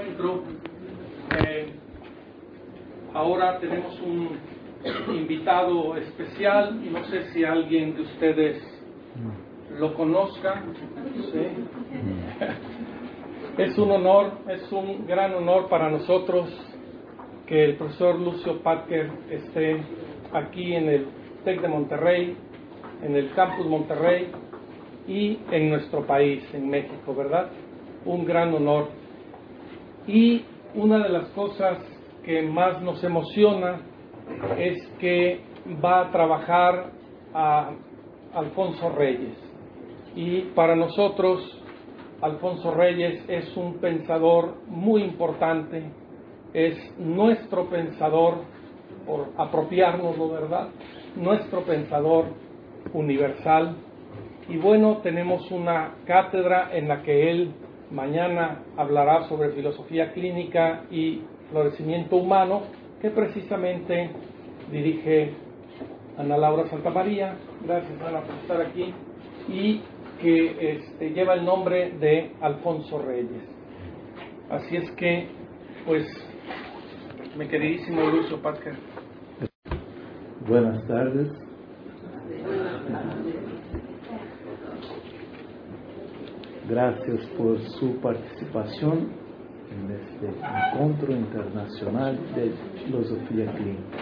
encuentro. Ahora tenemos un invitado especial y no sé si alguien de ustedes lo conozca. ¿Sí? Es un honor, es un gran honor para nosotros que el profesor Lucio Pátker esté aquí en el TEC de Monterrey, en el Campus Monterrey y en nuestro país, en México, ¿verdad? Un gran honor. Y una de las cosas que más nos emociona es que va a trabajar a Alfonso Reyes. Y para nosotros, Alfonso Reyes es un pensador muy importante, es nuestro pensador, por apropiárnoslo, ¿verdad? Nuestro pensador universal. Y bueno, tenemos una cátedra en la que él mañana hablará sobre filosofía clínica y florecimiento humano, que precisamente dirige Ana Laura Santamaría. Gracias, Ana, por estar aquí. Y que lleva el nombre de Alfonso Reyes. Así es que, pues, mi queridísimo Lucio Pátker. Buenas tardes. Gracias por su participación en este encuentro internacional de filosofía clínica.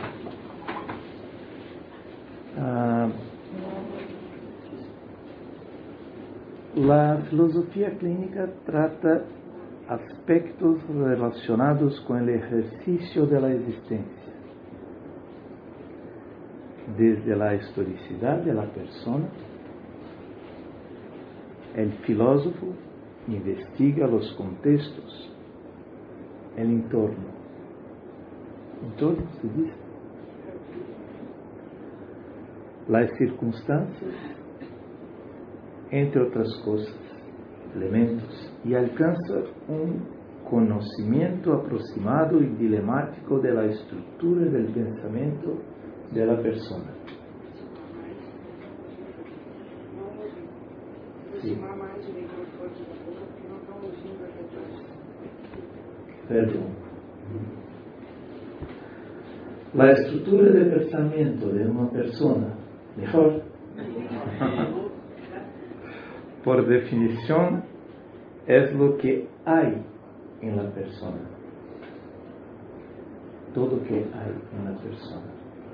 La filosofía clínica trata aspectos relacionados con el ejercicio de la existencia, desde la historicidad de la persona. El filósofo investiga los contextos, el entorno. Entorno se dice. Las circunstancias, entre otras cosas, elementos, y alcanza un conocimiento aproximado y dilemático de la estructura del pensamiento de la persona. Sí. Perdón. La estructura de pensamiento de una persona, mejor, por definición, es lo que hay en la persona. Todo que hay en la persona.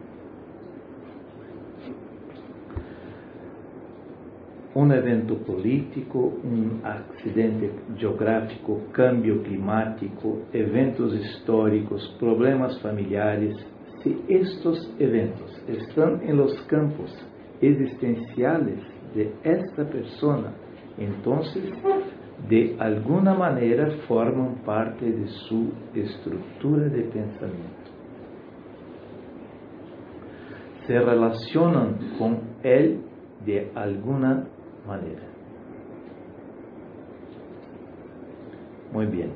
Un evento político, un accidente geográfico, cambio climático, eventos históricos, problemas familiares. Si estos eventos están en los campos existenciales de esta persona, entonces, de alguna manera forman parte de su estructura de pensamiento. Se relacionan con él de alguna manera. Muy bien.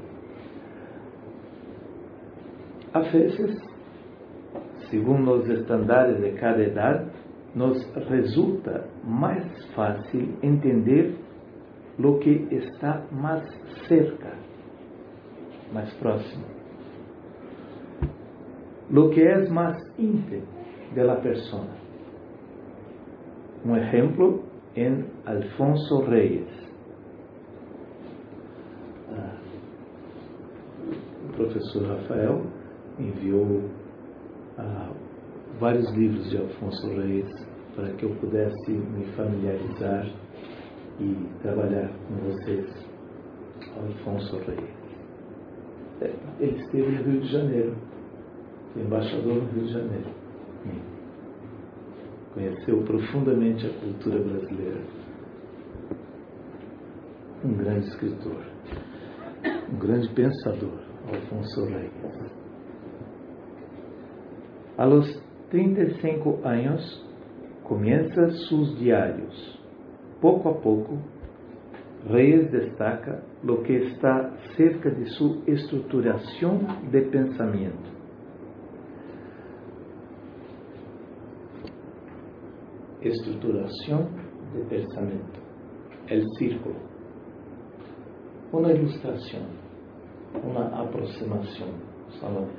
A veces, según los estándares de cada edad, nos resulta más fácil entender lo que está más cerca, más próximo, lo que es más íntimo de la persona. Un ejemplo en Alfonso Reyes. El profesor Rafael envió vários livros de Alfonso Reyes para que eu pudesse me familiarizar e trabalhar com vocês. Alfonso Reyes. Ele esteve no Rio de Janeiro, embaixador no Rio de Janeiro. Conheceu profundamente a cultura brasileira. Um grande escritor, um grande pensador, Alfonso Reyes. A los 35 años comienza sus diarios. Poco a poco, Reyes destaca lo que está cerca de su estructuración de pensamiento. Estruturación de pensamiento. El círculo. Una ilustración. una aproximación solamente.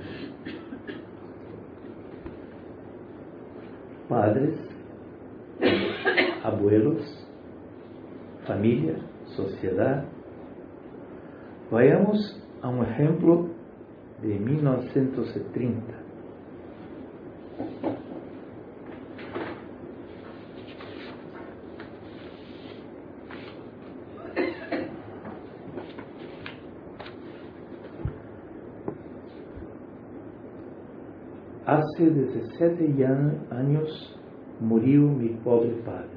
Padres, abuelos, familia, sociedad. Vayamos a un ejemplo de 1930. Hace 17 años murió mi pobre padre.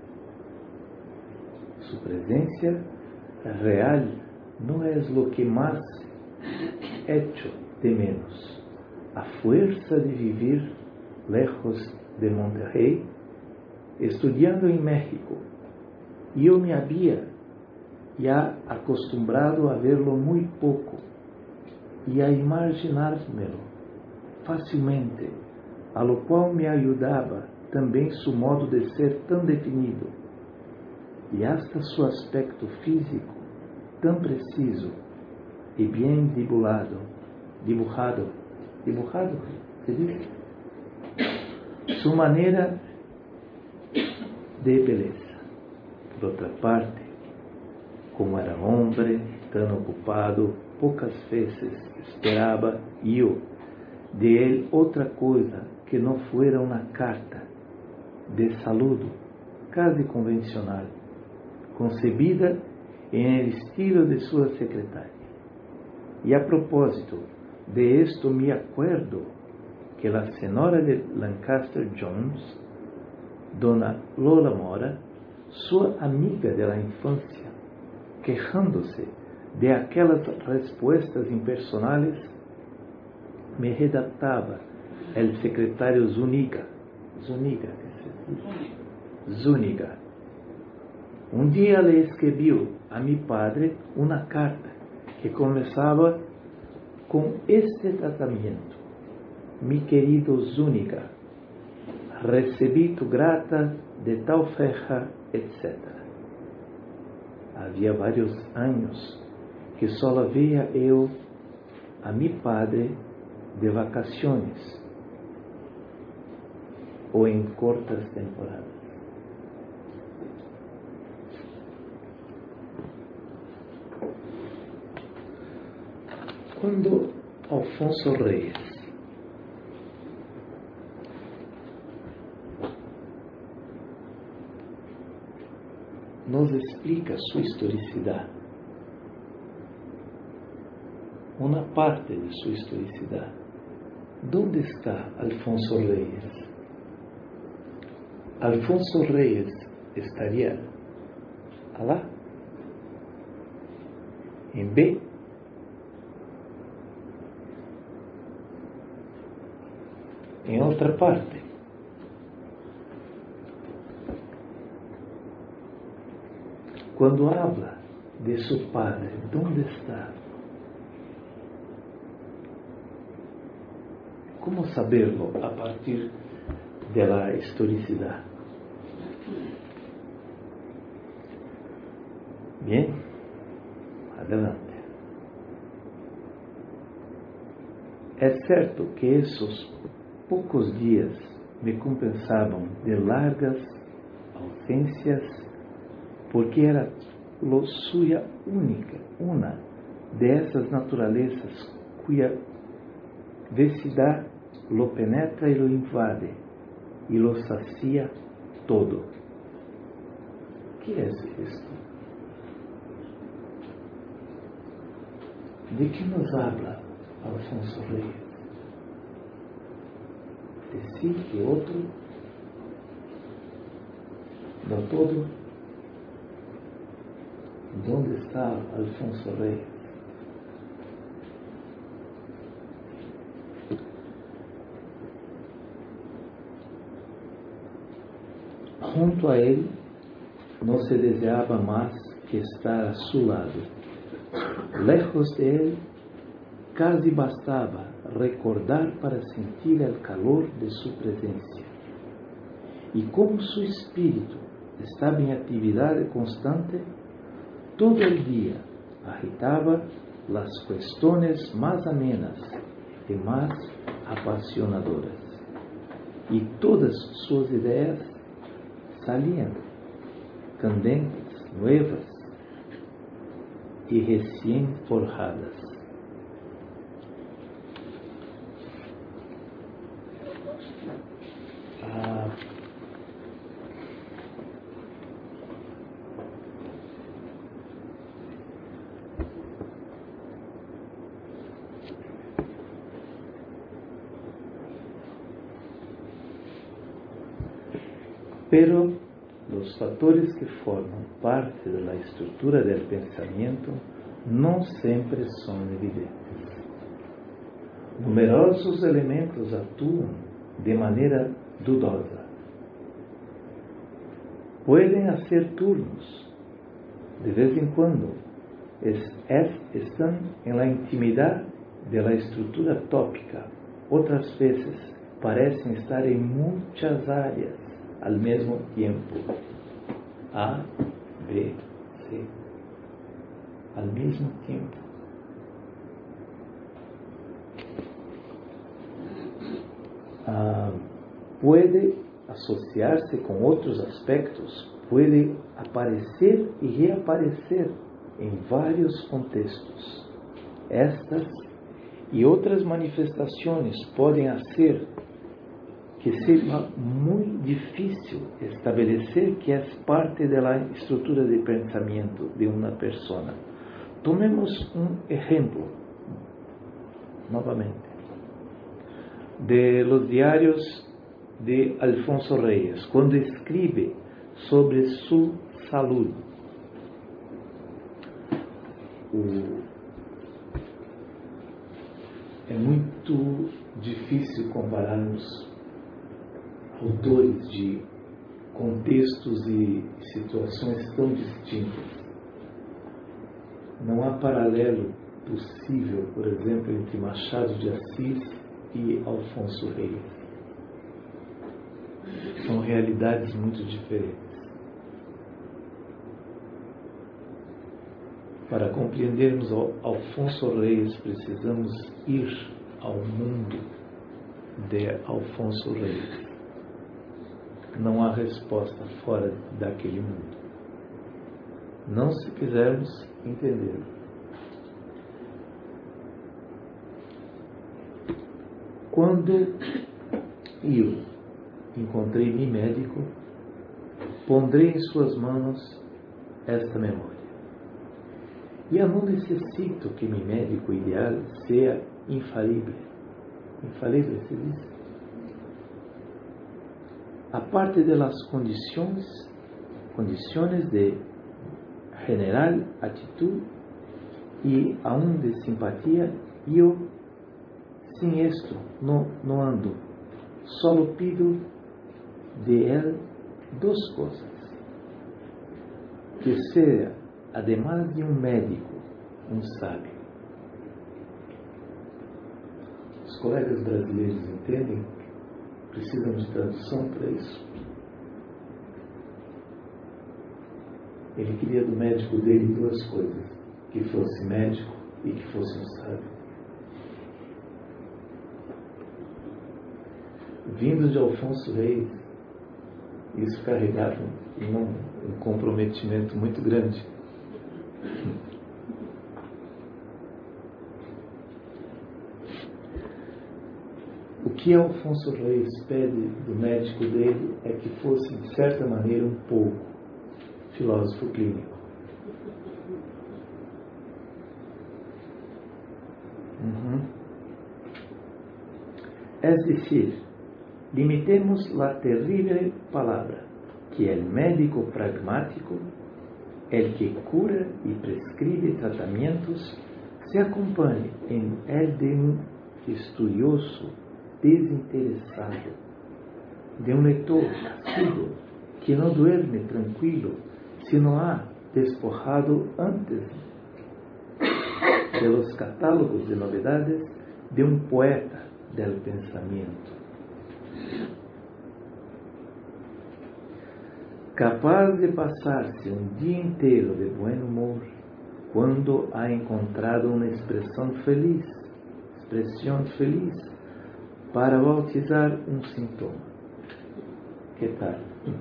Su presencia real no es lo que más echo de menos. A fuerza de vivir lejos de Monterrey, estudiando en México, yo me había ya acostumbrado a verlo muy poco y a imaginármelo facilmente, a lo cual me ayudaba também su modo de ser tão definido e hasta su aspecto físico tão preciso e bem dibujado, ¿se dice? Su manera de beleza. Por outra parte, como era homem, tão ocupado, poucas vezes esperava eu de él outra coisa que não fuera uma carta de saludo casi convencional, concebida en el estilo de sua secretaria. E a propósito de esto me acuerdo que la senhora de Lancaster Jones, dona Lola Mora, sua amiga de la infancia, quejándose de aquelas respuestas impersonales, me redactava el secretário Zúñiga. Um dia le escreveu a mi padre uma carta que começava com este tratamento: mi querido Zúñiga, recebi tu grata de tal fecha, etc. Havia vários anos que só via eu a mi padre de vacaciones ou em cortas temporadas. Quando Alfonso Reyes nos explica sua historicidade, uma parte de sua historicidade, onde está Alfonso Reyes? Alfonso Reyes estaria lá, em B, em outra parte. Quando habla de seu padre, onde está? Como saberlo a partir de la historicidade? Bien, adelante. É certo que esses poucos dias me compensavam de largas ausências, porque era lo suya única, uma dessas naturezas cuya velocidade lo penetra e lo invade e lo sacia todo. Que é isto? De que nos habla Alfonso Reyes? De si e outro? Do todo? Onde está Alfonso Reyes? Junto a ele, não se deseava mais que estar a seu lado. Lejos de ele, casi bastava recordar para sentir o calor de sua presença. E como seu espírito estava em atividade constante, todo o dia agitava las cuestiones más amenas y más apasionadoras. Y todas sus ideas salían candentes, nuevas y recién forjadas. Pero los factores que forman parte de la estructura del pensamiento no siempre son evidentes. Numerosos elementos actúan de manera dudosa. Pueden hacer turnos de vez en cuando. Están en la intimidad de la estructura tópica. Otras veces parecen estar en muchas áreas al mismo tiempo. A, B, C. Al mismo tiempo. Puede asociarse con otros aspectos, puede aparecer y reaparecer en varios contextos. Estas y otras manifestaciones pueden hacer que sea muy difícil establecer que es parte de la estructura de pensamiento de una persona. Tomemos un ejemplo, novamente, de los diarios de Alfonso Reyes, cuando escribe sobre su salud. É muito difícil compararmos autores de contextos e situações tão distintas. Não há paralelo possível, por exemplo, entre Machado de Assis e Alfonso Reyes. São realidades muito diferentes. Para compreendermos Alfonso Reyes, precisamos ir ao mundo de Alfonso Reyes. Não há resposta fora daquele mundo. Não se quisermos entender. Quando eu encontrei meu médico, pondrei em suas mãos esta memória. E eu não necessito que meu médico ideal seja infalível. Infalível se diz? A parte das condições de general atitude e aún de simpatia, eu, sem isto, não ando. Solo pido de él duas coisas: que seja, además de um médico, um sábio. Os colegas brasileiros entendem? Precisam de tradução para isso? Ele queria do médico dele duas coisas: que fosse médico e que fosse um sábio. Vindo de Alfonso Reyes, isso carregava um comprometimento muito grande. O que Alfonso Reyes pede do médico dele é que fosse, de certa maneira, um pouco filósofo clínico. Es decir, limitemos la terrible palabra, que el médico pragmático, el que cura y prescribe tratamientos, se acompañe en el de un estudioso desinteresado, de un lector asiduo que no duerme tranquilo si no ha despojado antes de los catálogos de novedades de un poeta del pensamiento. Capaz de pasarse un día entero de buen humor, quando ha encontrado uma expressão feliz para bautizar um sintoma. Que tal?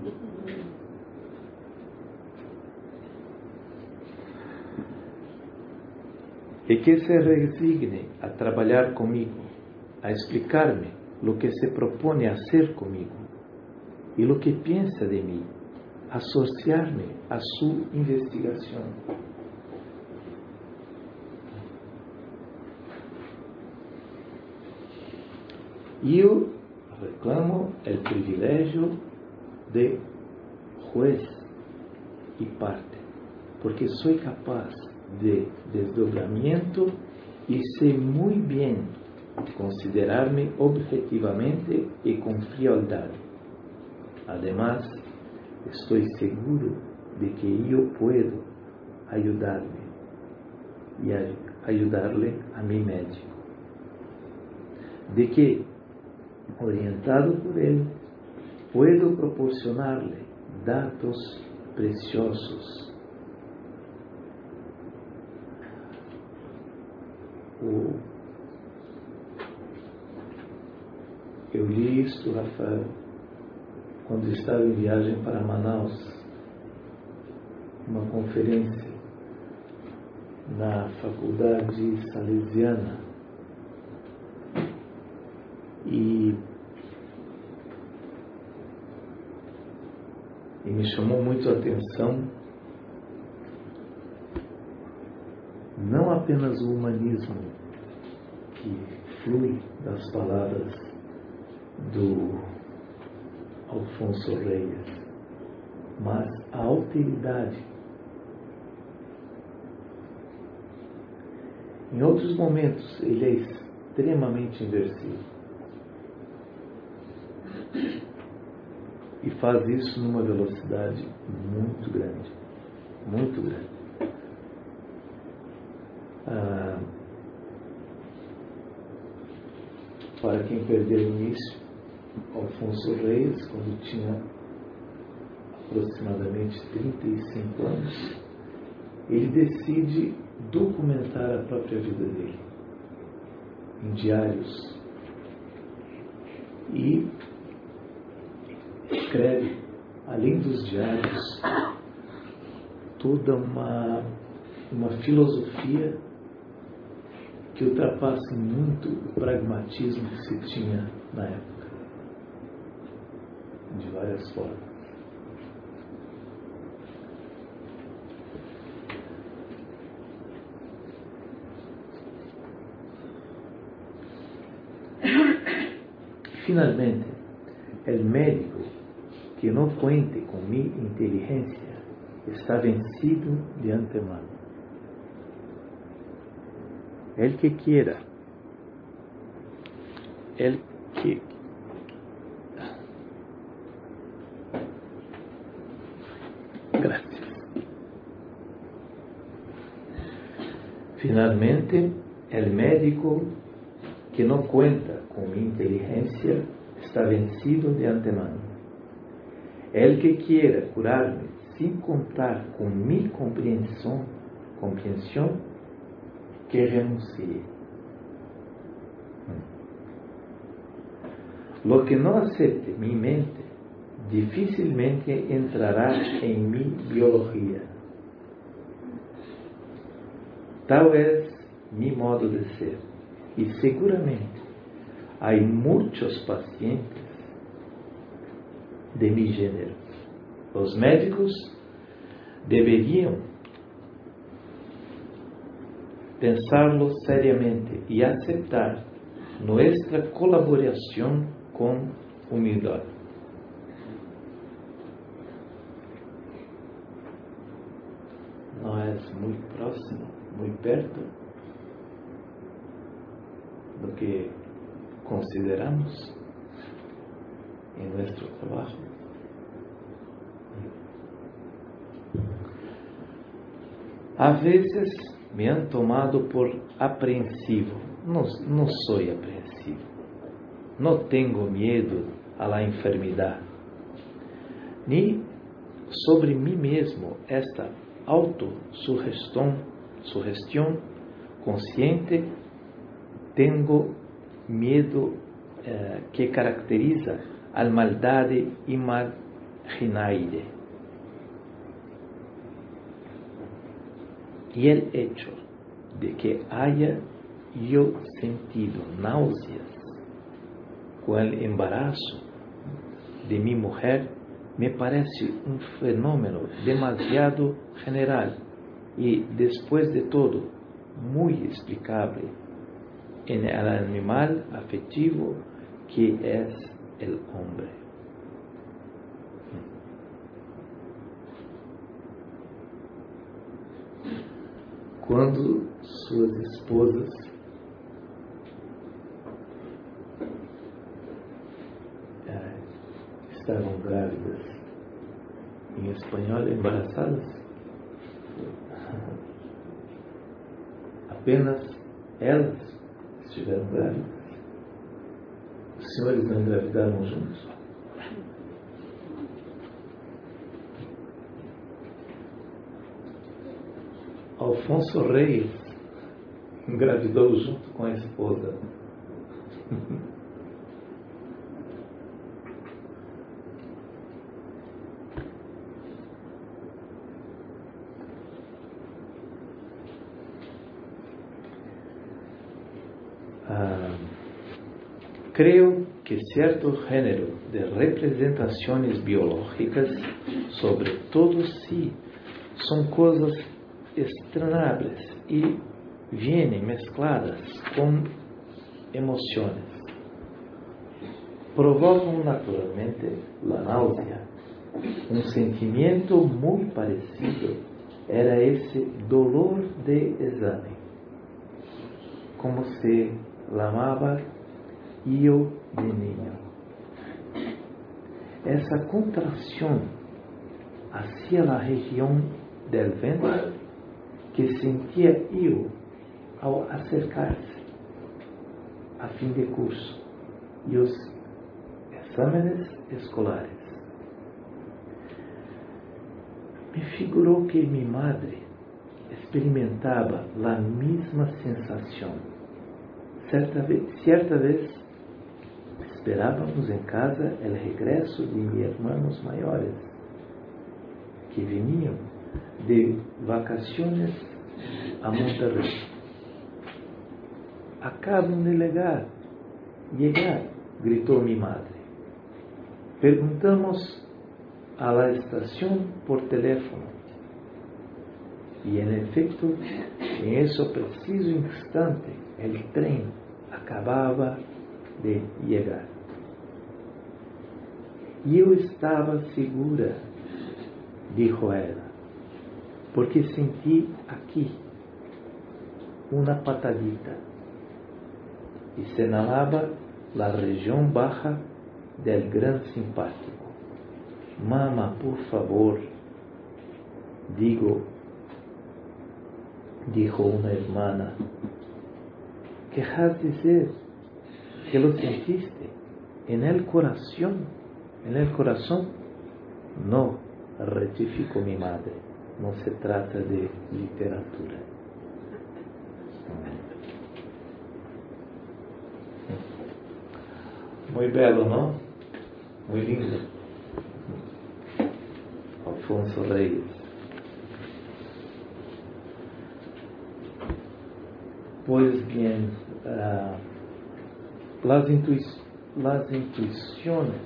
E que se resigne a trabalhar comigo, a explicar-me lo que se propone hacer comigo e lo que pensa de mim, associar-me a sua investigação. Eu reclamo o privilégio de juez e parte, porque sou capaz de desdobramento e sei muito bem considerar-me objetivamente e com frialdade. Además, estou seguro de que eu posso ajudar-me e ajudar-lhe a mi médico, de que, orientado por ele, puedo proporcionar-lhe dados preciosos. Eu li isto, Rafael, quando estava em viagem para Manaus, uma conferência na Faculdade Salesiana. E me chamou muito a atenção não apenas o humanismo que flui das palavras do Alfonso Reyes, mas a alteridade. Em outros momentos ele é extremamente inversivo e faz isso numa velocidade muito grande, muito grande. Para quem perdeu o início, Alfonso Reyes, quando tinha aproximadamente 35 anos, ele decide documentar a própria vida dele em diários e escreve, além dos diários, toda uma filosofia que ultrapassa muito o pragmatismo que se tinha na época, de várias formas. Finalmente, el médico que no cuente con mi inteligencia está vencido de antemano. El que quiera, Gracias. Finalmente, el médico que no cuenta con mi inteligencia está vencido de antemano. El que quiera curarme sin contar con mi comprensión, que renuncie. Lo que no acepte mi mente dificilmente entrará en mi biología. Tal es mi modo de ser, y seguramente hay muchos pacientes de mi género. Los médicos deberían pensarlo seriamente y aceptar nuestra colaboración con humildad. No es muy próximo, muy perto lo que consideramos en nuestro trabajo. A veces me han tomado por apreensivo. No soy apreensivo. No tengo miedo a la enfermedad. Ni sobre mí mesmo esta autosugestão sugestión consciente, tengo miedo que caracteriza a maldade imaginaire. Y el hecho de que haya yo sentido náuseas con el embarazo de mi mujer me parece un fenómeno demasiado general y, después de todo, muy explicable en el animal afectivo que es el hombre. Cuando sus esposas estaban grávidas, en español embarazadas, apenas elas estiveram grávidas, os senhores não engravidaram juntos? Alfonso Reyes engravidou junto com a esposa. Creo que cierto género de representaciones biológicas, sobre todo si son cosas extrañables y vienen mezcladas con emociones, provocan naturalmente la náusea. Un sentimiento muy parecido era ese dolor de examen, como se llamaba yo de niño. Esa contracción hacia la región del ventre que sentía yo al acercarse a fin de curso y los exámenes escolares. Me figuró que mi madre experimentaba la misma sensación. Cierta vez esperábamos en casa el regreso de mis hermanos mayores, que venían de vacaciones a Monterrey. Acaban de llegar, gritó mi madre. Preguntamos a la estación por teléfono y en efecto, en ese preciso instante, el tren acababa de llegar. Yo estaba segura, dijo ella, porque sentí aquí una patadita y señalaba la región baja del gran simpático. Mamá, por favor, dijo una hermana. ¿Querrás decir que lo sentiste en el corazón? No, rectificó mi madre, no se trata de literatura. Muy bello, ¿no? Muy lindo. Alfonso Reyes. Pues bien, las intuiciones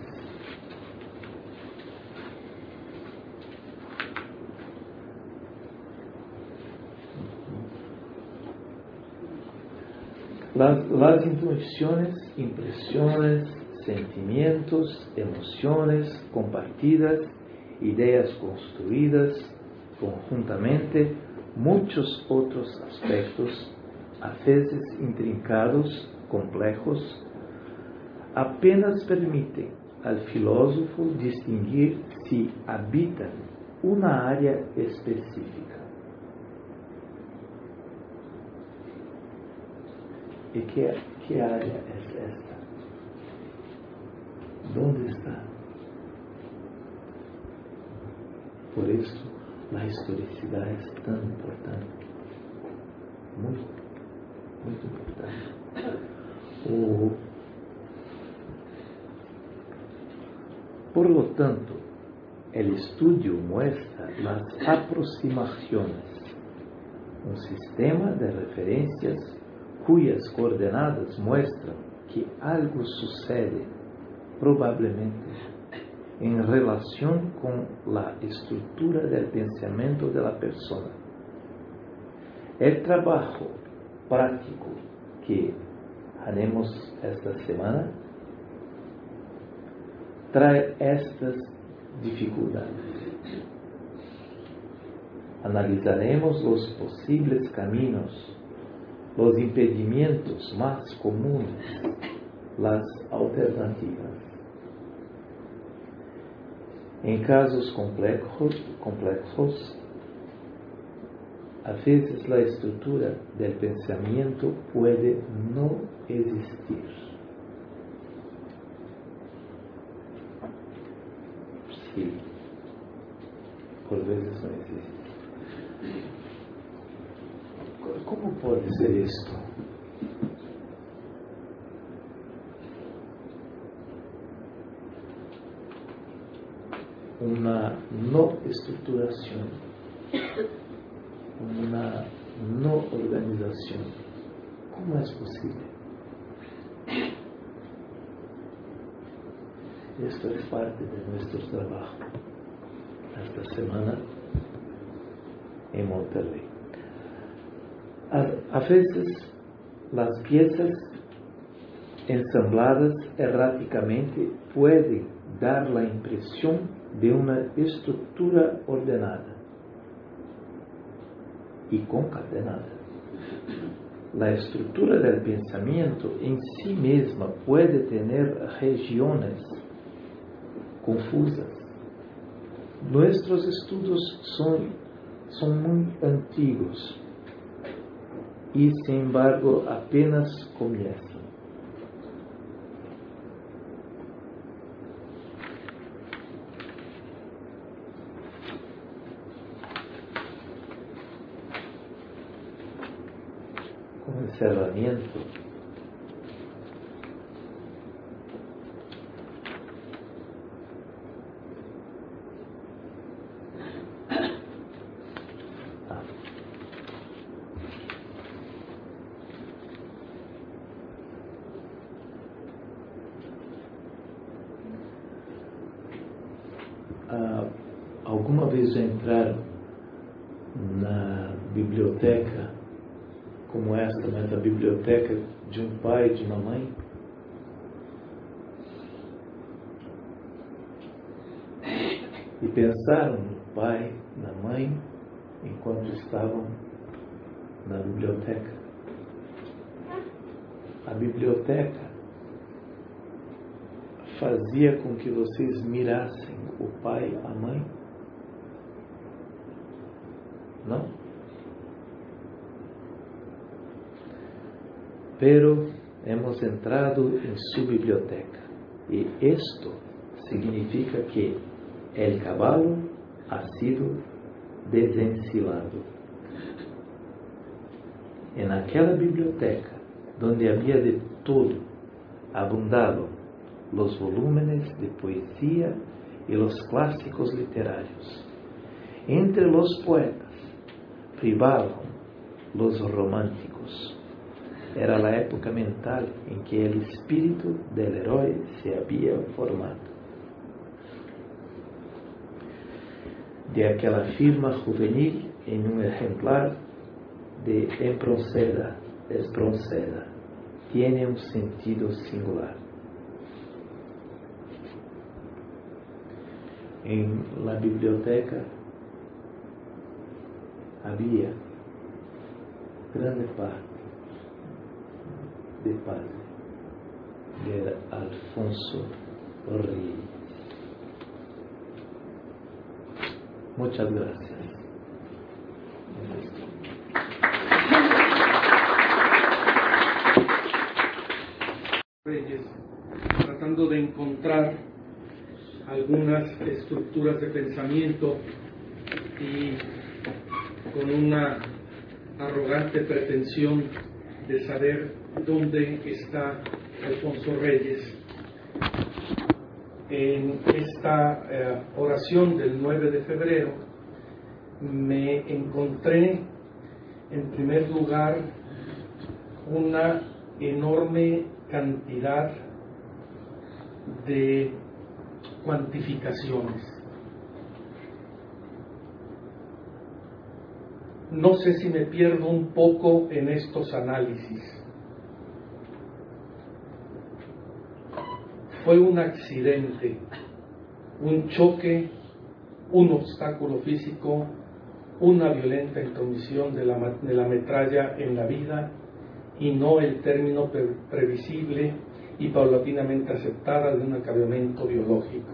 las intuiciones, impresiones, sentimientos, emociones compartidas, ideas construidas conjuntamente, muchos otros aspectos, a veces intrincados, complejos, apenas permiten al filósofo distinguir si habitan una área específica. ¿Y qué área es esta? ¿Dónde está? Por eso la historicidad es tan importante. muy importante. Por lo tanto, el estudio muestra las aproximaciones, un sistema de referencias cuyas coordenadas muestran que algo sucede, probablemente, en relación con la estructura del pensamiento de la persona. El trabajo práctico que haremos esta semana trae estas dificultades. Analizaremos los posibles caminos, los impedimentos más comunes, las alternativas. En casos complejos, a veces la estructura del pensamiento puede no existir. Sí, por veces no existe. ¿Cómo puede ser esto? Una no estructuración, una no organización. ¿Cómo es posible? Esto es parte de nuestro trabajo esta semana en Monterrey. A veces las piezas ensambladas erráticamente pueden dar la impresión de una estructura ordenada y concatenada. La estructura del pensamiento en sí misma puede tener regiones confusas. Nuestros estudios son muy antiguos y, sin embargo, apenas comienzan. Como encerramiento, alguma vez já entraram na biblioteca como esta, mas a biblioteca de um pai e de uma mãe? E pensaram no pai, na mãe, enquanto estavam na biblioteca. A biblioteca fazia com que vocês mirassem o pai, a mãe? Não? Pero hemos entrado en su biblioteca y esto significa que el caballo ha sido desencilado. En aquella biblioteca donde había de todo, abundaban los volúmenes de poesía y los clásicos literarios. Entre los poetas privaban los románticos. Era la época mental en que el espíritu del héroe se había formado. De aquella firma juvenil en un ejemplar de Espronceda, tiene un sentido singular. En la biblioteca había grande parte de padre de Alfonso Reyes. Muchas gracias. Reyes, tratando de encontrar algunas estructuras de pensamiento y con una arrogante pretensión de saber dónde está Alfonso Reyes. En esta oración del 9 de febrero me encontré, en primer lugar, una enorme cantidad de cuantificaciones. No sé si me pierdo un poco en estos análisis. Fue un accidente, un choque, un obstáculo físico, una violenta intromisión de la metralla en la vida, y no el término previsible y paulatinamente aceptada de un acabamiento biológico.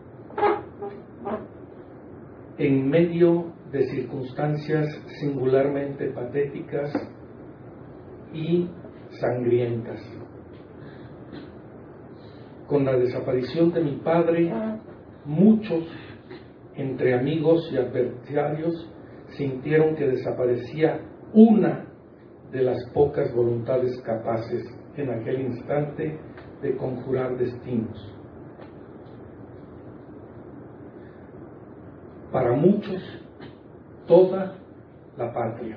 En medio de circunstancias singularmente patéticas y sangrientas. Con la desaparición de mi padre, muchos, entre amigos y adversarios, sintieron que desaparecía una de las pocas voluntades capaces en aquel instante de conjurar destinos. Para muchos, toda la patria.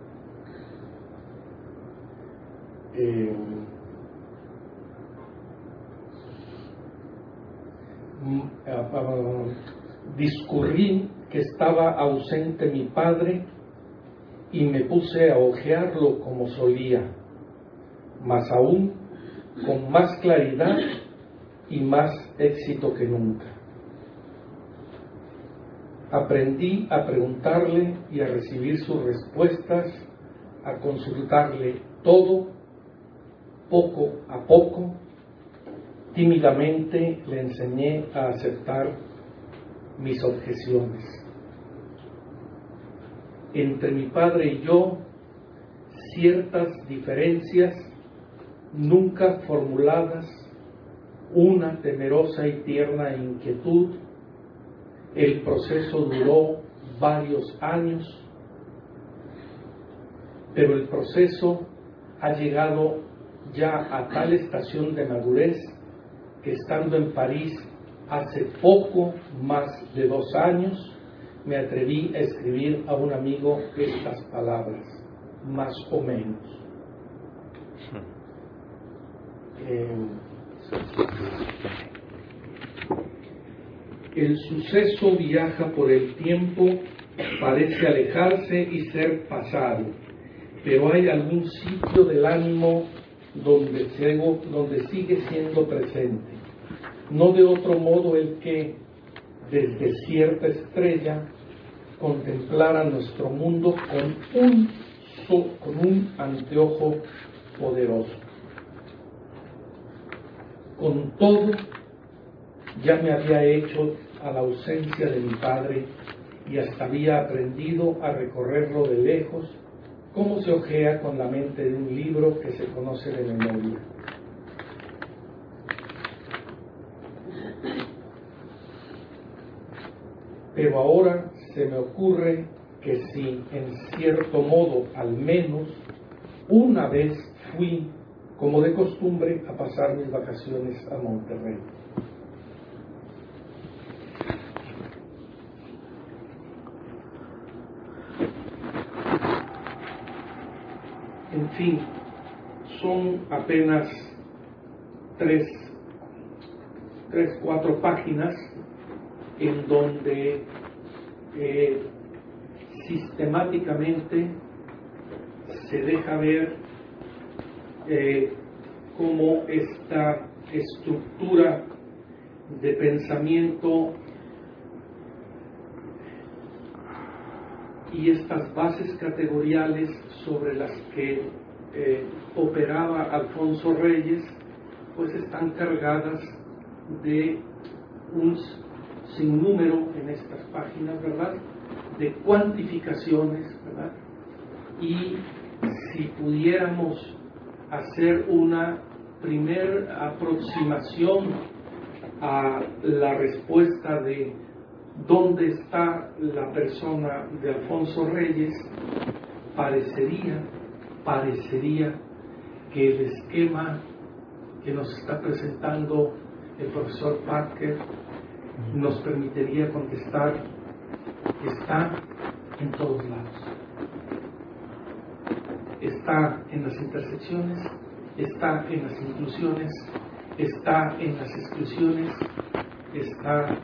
Discurrí que estaba ausente mi padre y me puse a hojearlo como solía, más aún con más claridad y más éxito que nunca. Aprendí a preguntarle y a recibir sus respuestas, a consultarle todo, poco a poco. Tímidamente le enseñé a aceptar mis objeciones. Entre mi padre y yo, ciertas diferencias nunca formuladas, una temerosa y tierna inquietud. El proceso duró varios años, pero el proceso ha llegado ya a tal estación de madurez que, estando en París hace poco más de 2 años, me atreví a escribir a un amigo estas palabras, más o menos. El suceso viaja por el tiempo, parece alejarse y ser pasado, pero hay algún sitio del ánimo donde sigue siendo presente. No de otro modo el que, desde cierta estrella, contemplara nuestro mundo con un anteojo poderoso. Con todo, ya me había hecho a la ausencia de mi padre y hasta había aprendido a recorrerlo de lejos, como se hojea con la mente de un libro que se conoce de memoria. Pero ahora se me ocurre que si, en cierto modo, al menos una vez fui, como de costumbre, a pasar mis vacaciones a Monterrey. En fin, son apenas 4 páginas en donde sistemáticamente se deja ver cómo esta estructura de pensamiento y estas bases categoriales sobre las que operaba Alfonso Reyes, pues están cargadas de un sinnúmero en estas páginas, ¿verdad?, de cuantificaciones, ¿verdad? Y si pudiéramos hacer una primera aproximación a la respuesta de dónde está la persona de Alfonso Reyes, parecería que el esquema que nos está presentando el profesor Parker nos permitiría contestar que está en todos lados. Está en las intersecciones, está en las inclusiones, está en las exclusiones, está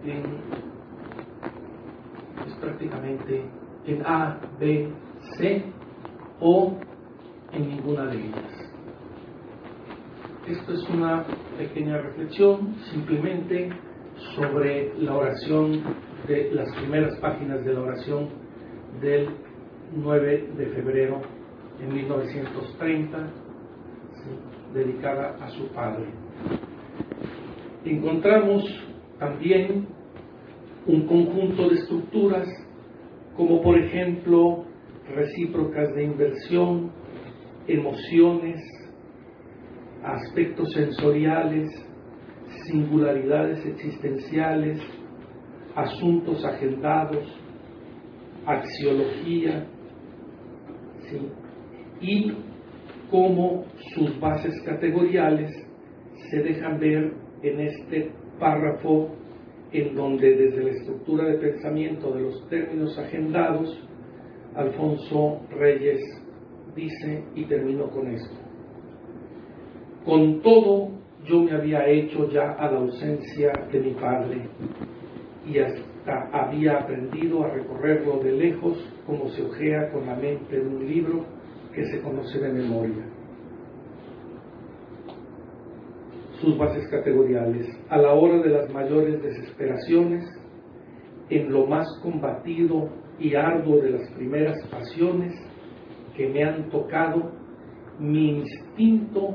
prácticamente en A, B, C o en ninguna de ellas. Esto es una pequeña reflexión simplemente sobre la oración de las primeras páginas de la oración del 9 de febrero en 1930, dedicada a su padre. Encontramos también un conjunto de estructuras como por ejemplo recíprocas de inversión, emociones, aspectos sensoriales, singularidades existenciales, asuntos agendados, axiología, ¿sí? Y cómo sus bases categoriales se dejan ver en este párrafo en donde desde la estructura de pensamiento de los términos agendados, Alfonso Reyes dice, y termino con esto: con todo yo me había hecho ya a la ausencia de mi padre y hasta había aprendido a recorrerlo de lejos como se hojea con la mente de un libro que se conoce de memoria. Sus bases categoriales: a la hora de las mayores desesperaciones, en lo más combatido y arduo de las primeras pasiones que me han tocado, mi instinto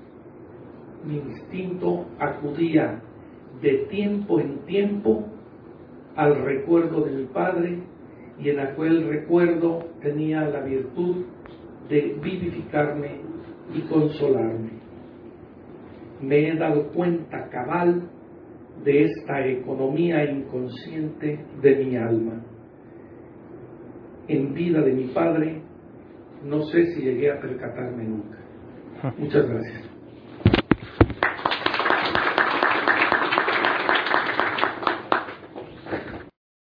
acudía de tiempo en tiempo al recuerdo de mi padre, y en aquel recuerdo tenía la virtud de vivificarme y consolarme. Me he dado cuenta cabal de esta economía inconsciente de mi alma. En vida de mi padre, no sé si llegué a percatarme nunca. Muchas gracias.